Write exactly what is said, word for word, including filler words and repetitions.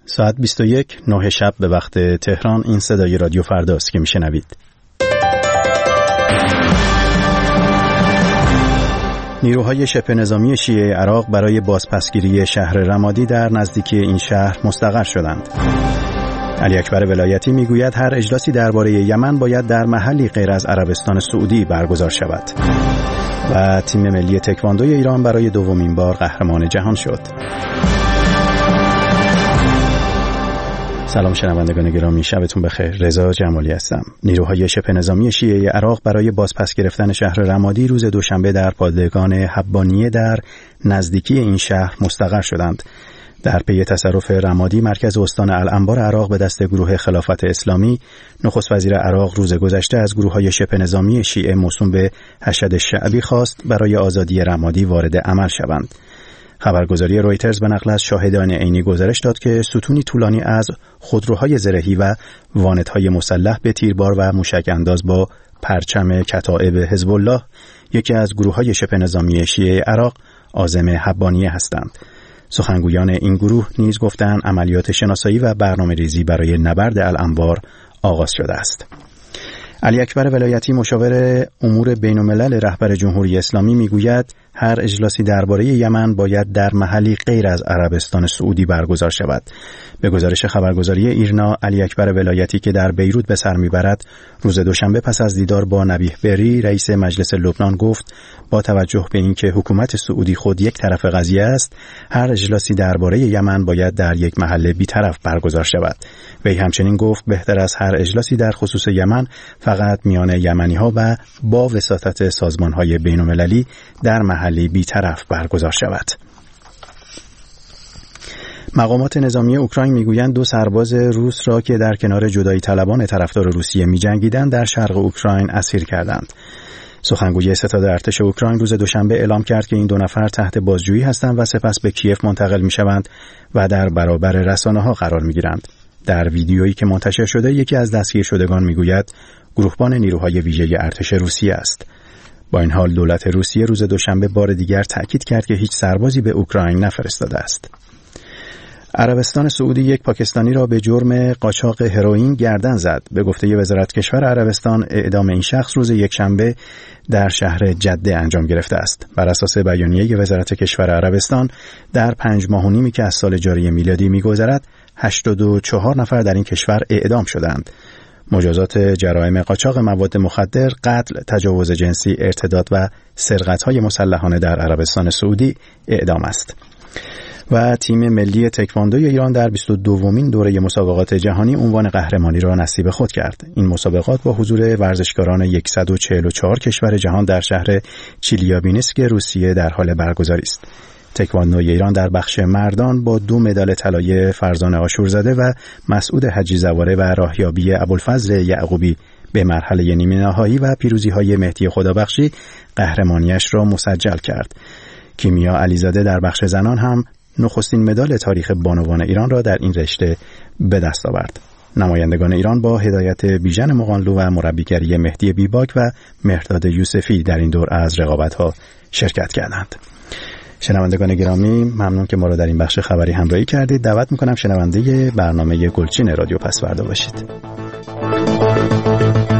ساعت بیست و یک نه شب به وقت تهران. این صدای رادیو فرداست که میشنوید. نیروهای شبه نظامی شیعه عراق برای بازپسگیری شهر رمادی در نزدیکی این شهر مستقر شدند. علی اکبر ولایتی میگوید هر اجلاسی درباره یمن باید در محلی غیر از عربستان سعودی برگزار شود. و تیم ملی تکواندوی ایران برای دومین بار قهرمان جهان شد. سلام شنوندگان گرامی، شبتون بخیر. رضا جمالی هستم. نیروهای شبه نظامی شیعه عراق برای بازپس گرفتن شهر رمادی روز دوشنبه در پادگان حبانیه در نزدیکی این شهر مستقر شدند. در پی تصرف رمادی، مرکز استان الانبار عراق به دست گروه خلافت اسلامی، نخست وزیر عراق روز گذشته از گروه‌های شبه نظامی شیعه موسوم به حشد شعبی خواست برای آزادی رمادی وارد عمل شوند. خبرگزاری رویترز به نقل از شاهدان عینی گزارش داد که ستونی طولانی از خودروهای زرهی و وانت‌های مسلح به تیربار و موشک انداز با پرچم کتائب حزب الله، یکی از گروه‌های شبه نظامی شیعه عراق، عازم حبانیه هستند. سخنگویان این گروه نیز گفتند عملیات شناسایی و برنامه‌ریزی برای نبرد الانبار آغاز شده است. علی اکبر ولایتی مشاور امور بین‌الملل رهبر جمهوری اسلامی میگوید هر اجلاسی درباره یمن باید در محلی غیر از عربستان سعودی برگزار شود. به گزارش خبرگزاری ایرنا، علی اکبر ولایتی که در بیروت به سر میبرد، روز دوشنبه پس از دیدار با نبیه بری رئیس مجلس لبنان گفت با توجه به اینکه حکومت سعودی خود یک طرف قضیه است، هر اجلاسی درباره یمن باید در یک محل بی‌طرف برگزار شود. وی همچنین گفت بهتر از هر اجلاسی در خصوص یمن فقط میان یمنی‌ها و با وساطت سازمان‌های بین‌المللی در محلی بی‌طرف برگزار شود. مقامات نظامی اوکراین میگویند دو سرباز روس را که در کنار جدایی طلبان طرفدار روسیه می‌جنگیدند در شرق اوکراین اسیر کردند. سخنگوی ستاد ارتش اوکراین روز دوشنبه اعلام کرد که این دو نفر تحت بازجویی هستند و سپس به کیف منتقل می‌شوند و در برابر رسانه‌ها قرار می‌گیرند. در ویدیویی که منتشر شده، یکی از دستگیر شدگان میگوید گروهبان نیروهای ویژه ارتش روسیه است. با این حال دولت روسیه روز دوشنبه بار دیگر تأکید کرد که هیچ سربازی به اوکراین نفرستاده است. عربستان سعودی یک پاکستانی را به جرم قاچاق هروئین گردن زد. به گفته وزارت کشور عربستان، اعدام این شخص روز یکشنبه در شهر جده انجام گرفته است. بر اساس بیانیه وزارت کشور عربستان، در پنج ماه و نیمی که از سال جاری میلادی می‌گذرد، هشتاد و چهار نفر در این کشور اعدام شدند. مجازات جرایم قاچاق مواد مخدر، قتل، تجاوز جنسی، ارتداد و سرقت‌های مسلحانه در عربستان سعودی اعدام است. و تیم ملی تکواندوی ایران در بیست و دومین دوره مسابقات جهانی عنوان قهرمانی را نصیب خود کرد. این مسابقات با حضور ورزشکاران صد و چهل و چهار کشور جهان در شهر چیلیابینسک روسیه در حال برگزاری است. تکواندوی ایران در بخش مردان با دو مدال طلای فرزان آشورزاده و مسعود حجی زواره و راهیابی ابوالفضل یعقوبی به مرحله نیمه نهایی و پیروزی‌های مهدی خدابخشی قهرمانیش را مسجل کرد. کیمیا علیزاده در بخش زنان هم نخستین مدال تاریخ بانوان ایران را در این رشته به دست آورد. نمایندگان ایران با هدایت بیژن مقانلو و مربیگری مهدی بیباک و مهرداد یوسفی در این دور از رقابت‌ها شرکت کردند. شنوندگان گرامی، ممنون که ما را در این بخش خبری همراهی کردید. دعوت می‌کنم شنونده برنامه گلچین رادیو پسوردا باشید.